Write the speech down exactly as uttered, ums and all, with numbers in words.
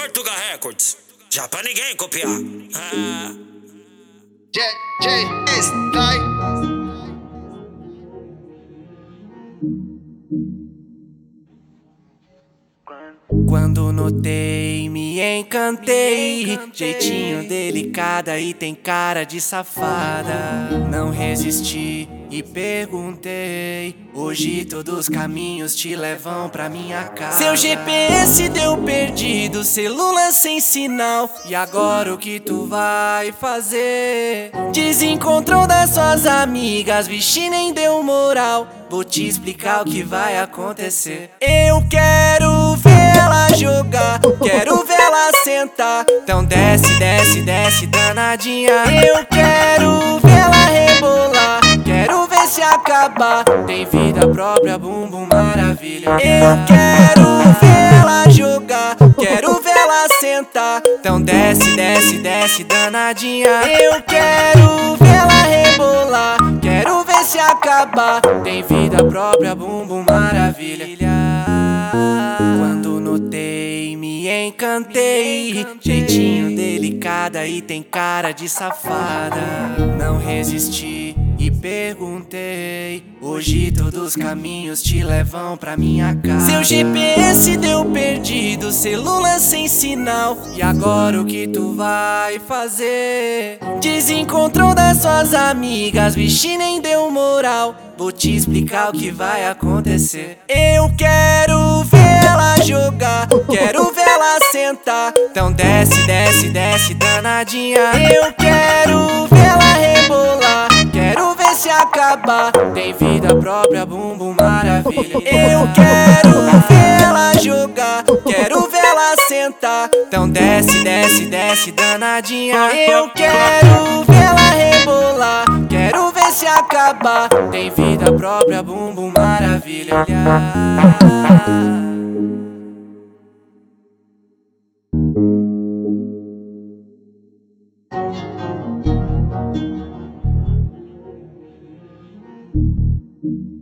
Portugal Records, já pra ninguém copiar. Ah. J J Style. Quando notei, me encantei. Jeitinho delicada e tem cara de safada. Não resisti e perguntei. Hoje todos os caminhos te levam pra minha casa. Seu G P S deu perdido, celular sem sinal. E agora o que tu vai fazer? Desencontrou das suas amigas, vixe, nem deu moral. Vou te explicar o que vai acontecer. Eu quero ver ela jogar, quero ver ela sentar. Então desce, desce, desce, danadinha. Eu quero ver ela rebolar, quero ver se acabar. Tem vida própria, bumbum maravilha. Eu quero ver ela jogar, quero ver ela sentar. Então desce, desce, desce, danadinha. Eu quero ver ela rebolar, quero ver se acabar. Tem vida própria, bumbum maravilha. Quando notei, me encantei. Jeitinho delicada e tem cara de safada. Não resisti e perguntei. Hoje todos os caminhos te levam pra minha casa. Seu G P S deu perdido, celular sem sinal. E agora o que tu vai fazer? Desencontrou das suas amigas, vixe, nem deu moral. Vou te explicar o que vai acontecer. Eu quero ver ela jogar, quero ver ela sentar. Então desce, desce, desce, danadinha. Eu quero ver ela rebolar, quero ver se acabar. Tem vida própria, bumbum maravilha. Eu quero ver ela jogar, quero ver ela sentar. Então desce, desce, desce, danadinha. Eu quero ver ela rebolar, quero ver se acabar. Tem vida própria, bumbum maravilha. Thank you.